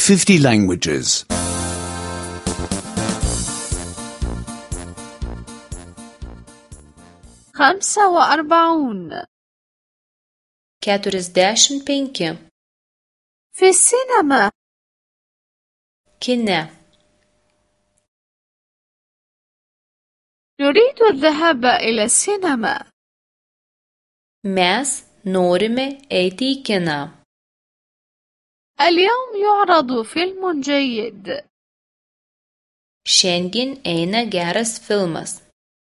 50 languages. 45 45 في السينما. kine نريد الذهاب إلى السينما. mes norime eiti į kiną. اليوم يعرض فيلم جيد. Šiandien eina geras filmas.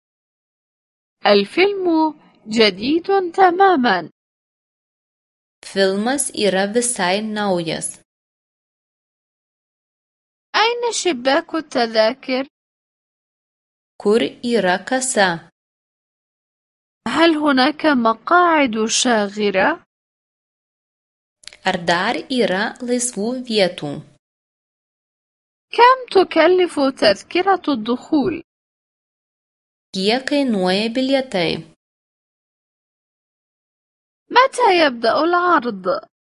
الفيلم جديد تماما. Filmas yra visai naujas. أين شباك التذاكر؟ Kur yra kasa? هل هناك مقاعد شاغرة؟ Ar dar yra laisvų vietų? كم تكلف تذكرة الدخول؟ Kiek kainuoja bilietai? متى يبدأ العرض؟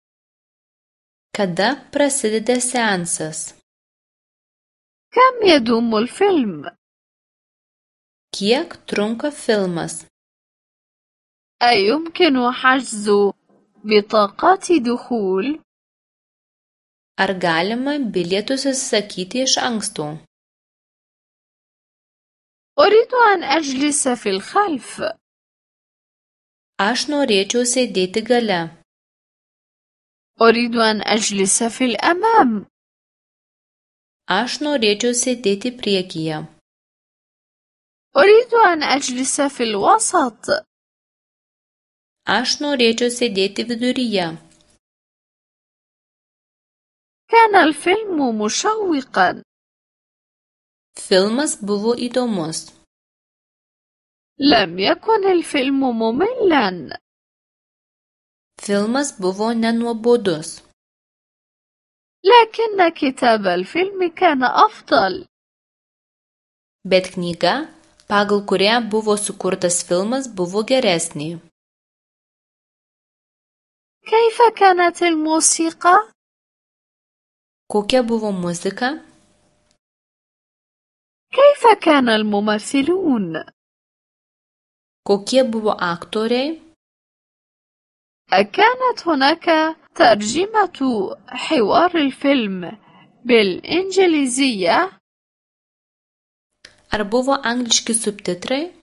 Kada prasideda seansas? كم يدوم الفيلم؟ Kiek trunka filmas? أيمكن حجز بطاقات دخول؟ Ar galima bilietus užsisakyti iš anksto? أريد أن أجلس في الخلف. Aš norėčiau sėdėti gale. أريد أن أجلس في الأمام. Aš norėčiau sėdėti priekyje. أريد أن أجلس في الوسط. Aš norėčiau sėdėti viduryje. كان الفيلم مشوقا. Filmas buvo įdomus. لم يكن الفيلم مملا. Filmas buvo nenuobodus. لكن كتاب الفيلم كان أفضل. Bet knyga, pagal kurią buvo sukurtas filmas, buvo geresnė. كيف كانت الموسيقى؟ Kokia buvo muzika? كيف كان الممثلون؟ Kokie buvo aktoriai? أكانت هناك ترجمة حوار الفيلم بالإنجليزية؟ Ar buvo angliški subtitrai?